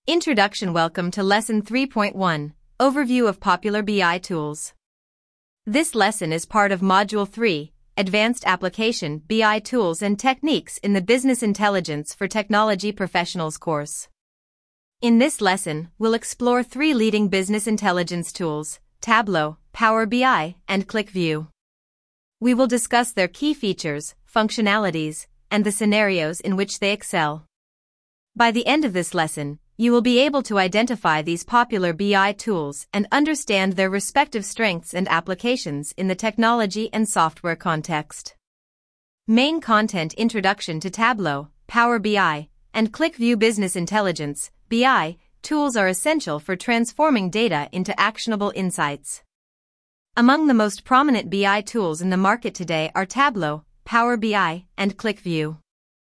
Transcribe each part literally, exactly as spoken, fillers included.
Introduction. Welcome to Lesson three point one, Overview of Popular B I Tools. This lesson is part of Module three, Advanced Application B I Tools and Techniques in the Business Intelligence for Technology Professionals course. In this lesson, we'll explore three leading business intelligence tools, Tableau, Power B I, and QlikView. We will discuss their key features, functionalities, and the scenarios in which they excel. By the end of this lesson, you will be able to identify these popular B I tools and understand their respective strengths and applications in the technology and software context. Main content: Introduction to Tableau, Power B I, and QlikView. Business intelligence B I tools are essential for transforming data into actionable insights. Among the most prominent B I tools in the market today are Tableau, Power B I, and QlikView.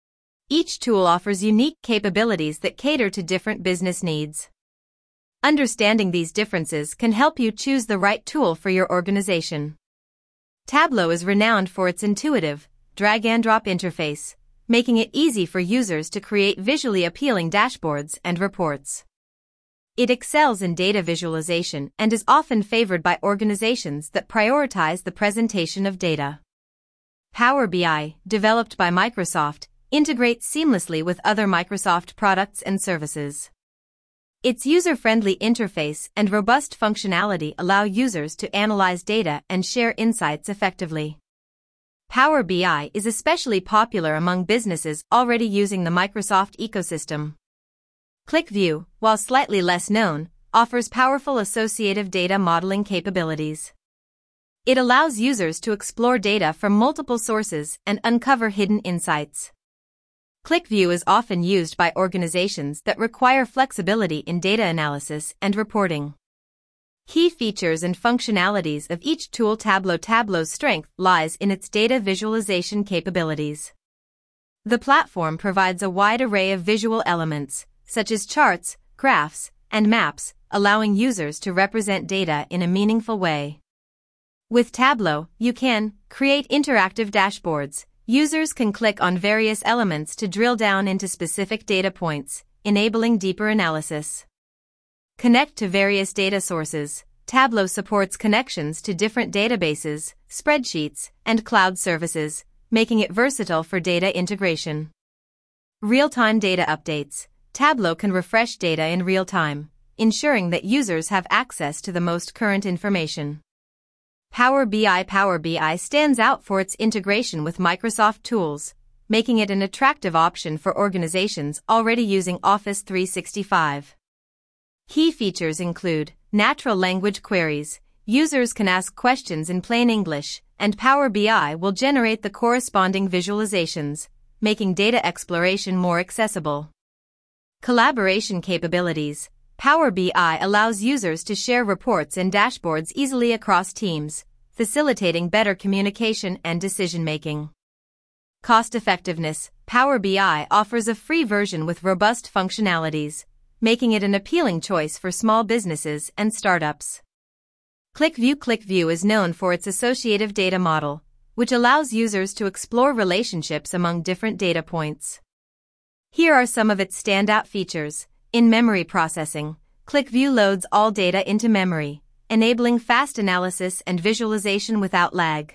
Each tool offers unique capabilities that cater to different business needs. Understanding these differences can help you choose the right tool for your organization. Tableau is renowned for its intuitive, drag-and-drop interface, making it easy for users to create visually appealing dashboards and reports. It excels in data visualization and is often favored by organizations that prioritize the presentation of data. Power B I, developed by Microsoft, integrates seamlessly with other Microsoft products and services. Its user-friendly interface and robust functionality allow users to analyze data and share insights effectively. Power B I is especially popular among businesses already using the Microsoft ecosystem. QlikView, while slightly less known, offers powerful associative data modeling capabilities. It allows users to explore data from multiple sources and uncover hidden insights. QlikView is often used by organizations that require flexibility in data analysis and reporting. Key features and functionalities of each tool. Tableau. Tableau's strength lies in its data visualization capabilities. The platform provides a wide array of visual elements, such as charts, graphs, and maps, allowing users to represent data in a meaningful way. With Tableau, you can create interactive dashboards. Users can click on various elements to drill down into specific data points, enabling deeper analysis. Connect to various data sources. Tableau supports connections to different databases, spreadsheets, and cloud services, making it versatile for data integration. Real-time data updates. Tableau can refresh data in real time, ensuring that users have access to the most current information. Power B I. Power B I stands out for its integration with Microsoft tools, making it an attractive option for organizations already using Office three sixty-five. Key features include natural language queries. Users can ask questions in plain English, and Power B I will generate the corresponding visualizations, making data exploration more accessible. Collaboration capabilities. Power B I allows users to share reports and dashboards easily across teams, facilitating better communication and decision-making. Cost-effectiveness. Power B I offers a free version with robust functionalities, making it an appealing choice for small businesses and startups. QlikView. QlikView is known for its associative data model, which allows users to explore relationships among different data points. Here are some of its standout features. In-memory processing. QlikView loads all data into memory, enabling fast analysis and visualization without lag.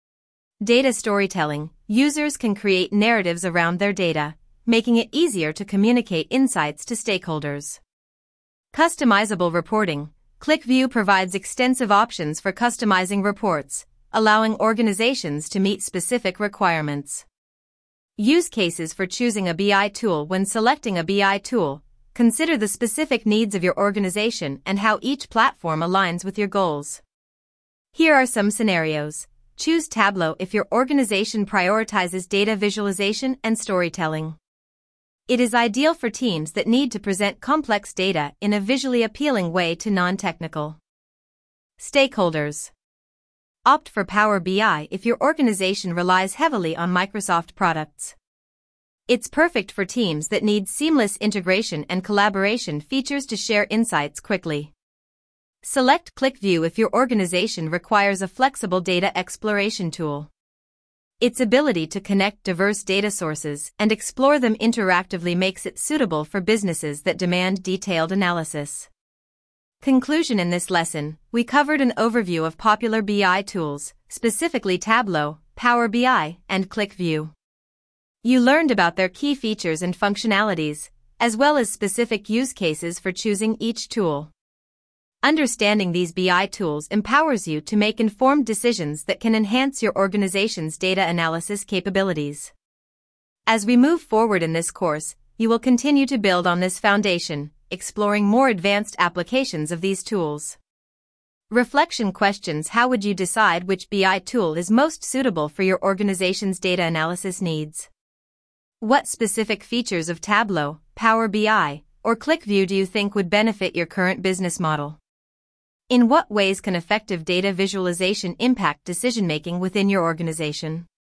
Data storytelling. Users can create narratives around their data, making it easier to communicate insights to stakeholders. Customizable reporting. QlikView provides extensive options for customizing reports, allowing organizations to meet specific requirements. Use cases for choosing a B I tool. When selecting a B I tool, consider the specific needs of your organization and how each platform aligns with your goals. Here are some scenarios. Choose Tableau if your organization prioritizes data visualization and storytelling. It is ideal for teams that need to present complex data in a visually appealing way to non-technical stakeholders. Opt for Power B I if your organization relies heavily on Microsoft products. It's perfect for teams that need seamless integration and collaboration features to share insights quickly. Select QlikView if your organization requires a flexible data exploration tool. Its ability to connect diverse data sources and explore them interactively makes it suitable for businesses that demand detailed analysis. Conclusion: in this lesson, we covered an overview of popular B I tools, specifically Tableau, Power B I, and QlikView. You learned about their key features and functionalities, as well as specific use cases for choosing each tool. Understanding these B I tools empowers you to make informed decisions that can enhance your organization's data analysis capabilities. As we move forward in this course, you will continue to build on this foundation, exploring more advanced applications of these tools. Reflection questions: how would you decide which B I tool is most suitable for your organization's data analysis needs? What specific features of Tableau, Power B I, or QlikView do you think would benefit your current business model? In what ways can effective data visualization impact decision-making within your organization?